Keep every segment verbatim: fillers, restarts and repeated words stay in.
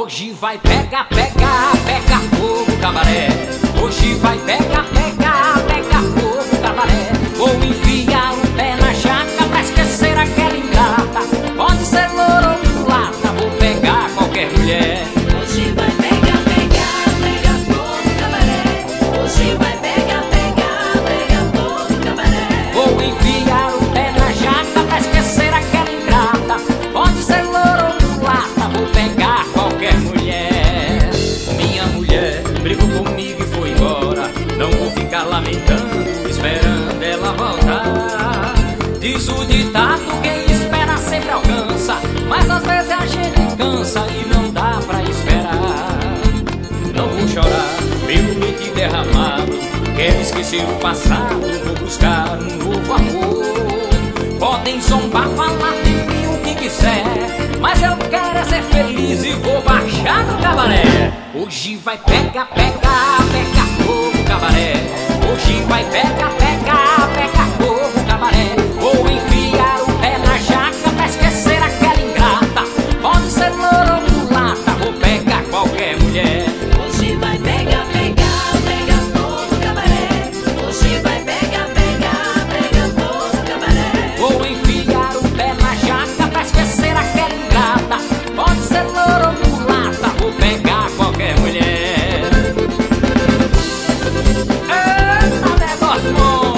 Hoje vai pega, pega, pega fogo, cabaré. Hoje vai pega, pega, pega fogo, cabaré. Vou enfiar o pé na jaca pra esquecer aquela ingrata. Pode ser louro ou mulata, vou pegar qualquer mulher. Hoje vai pega, pega, pega fogo, cabaré. Hoje vai pega, pega, pega fogo, cabaré. Vou enfiar o pé na jaca pra esquecer aquela ingrata. Pode ser louro ou mulata, vou pegar qualquer mulher. Minha mulher brigou comigo e foi embora. Não vou ficar lamentando, esperando ela voltar. Diz o ditado, quem espera sempre alcança. Mas às vezes a gente cansa e não dá pra esperar. Não vou chorar pelo leite derramado. Quero esquecer o passado, vou buscar um novo amor. Podem zombar, falar de mim o que quiser, mas eu quero é ser feliz e vou baixar no cabaré. Hoje vai pega, pega, pega fogo, cabaré. Hoje vai pega, pega, pega fogo, cabaré. Vou enfiar o pé na jaca pra esquecer aquela ingrata. Pode ser louro ou mulata, vou pegar qualquer mulher. Hoje vai pega, pega, pega fogo, cabaré. Hoje vai pega, pega, pega fogo, cabaré. Vou enfiar o pé na jaca pra esquecer aquela ingrata. Pode ser louro ou mulata, vou pegar qualquer mulher. Eita, negócio bom!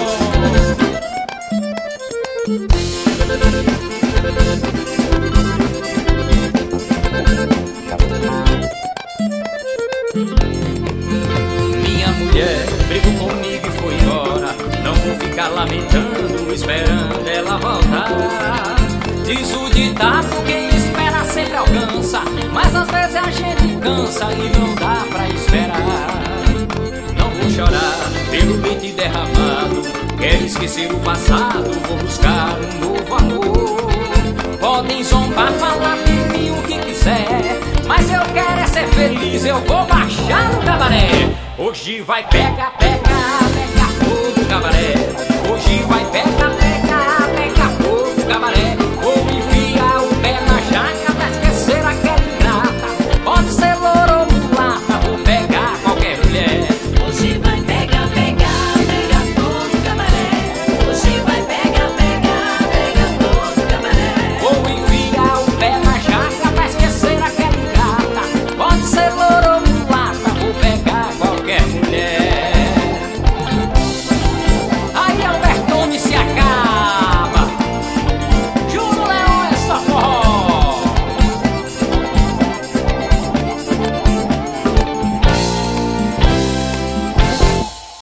Minha mulher brigou comigo e foi embora. Não vou ficar lamentando, esperando ela voltar. Diz o ditado, quem espera sempre alcança. Mas às vezes a gente cansa e não dá pra esperar. Não vou chorar pelo leite derramado. Quero esquecer o passado, vou buscar um novo amor. Podem zombar, falar de mim o que quiser, mas eu quero é ser feliz, eu vou baixar no cabaré. Hoje vai pega, pega,